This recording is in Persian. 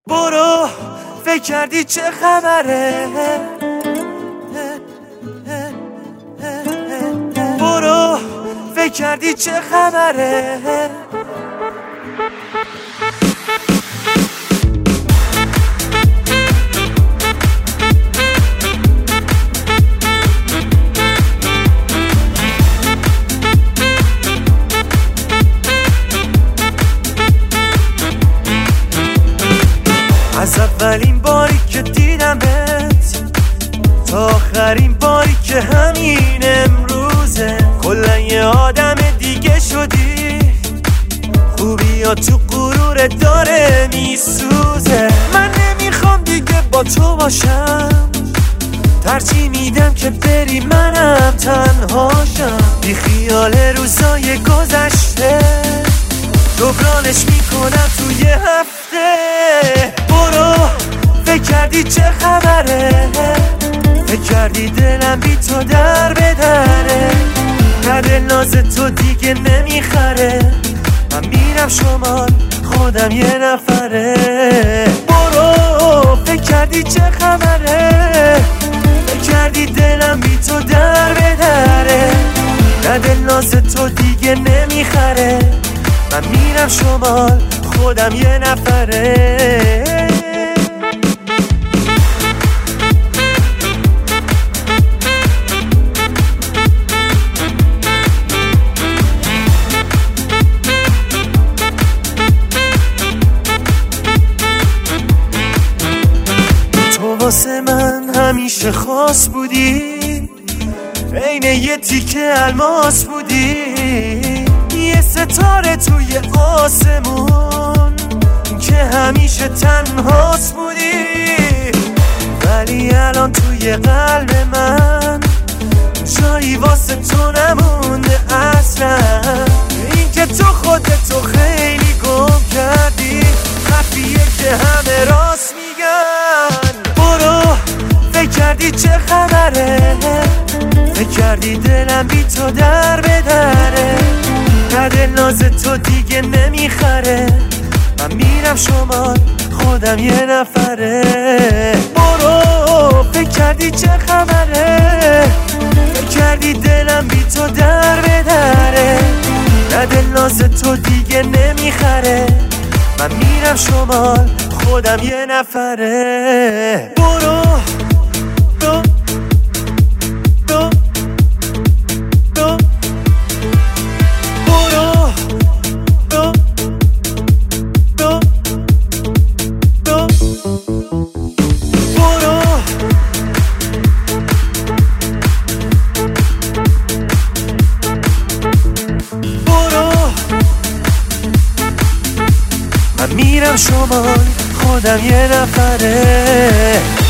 برو فکر کردی چه خبره، برو فکر کردی چه خبره. از اولین باری که دیدمت تا آخرین باری که همین امروزه، کلا یه آدم دیگه شدی. خوبی ها تو غرور داره میسوزه. من نمیخوام دیگه با تو باشم، ترجیح میدم که بری منم تنهاشم. بی خیال روزای گذشته جبرانش میکنم توی هفته. برو فکر کردی چه خبره، فکر کردی دلم بی تو در بدره. نه دل ناز تو دیگه نمیخره، من میرم شمال خودم یه نفره. برو فکر کردی چه خبره، فکر کردی دلم بی تو در بدره. نه دل ناز تو دیگه نمیخره، من میرم شمال خودم یه نفره. تو واسه من همیشه خاص بودی، عین یه تیکه الماس بودی، یه ستاره توی آسمون که همیشه تنهاست بودی. ولی الان توی قلب من جایی واسه تو نمونده اصلا. این که تو خودتو خیلی گم کردی، حرفیه که همه راست میگن. برو فکر کردی چه خبره، فکر کردی دلم بی تو در بدره. نه دل ناز تو دیگه نمیخره، من میرم شمال خودم یه نفره. برو فکر کردی چه خبره، فکر کردی دلم بی تو در بدره. نه دل ناز تو دیگه نمیخره، من میرم شمال خودم یه نفره. برو من میرم شمال خودم یه نفره.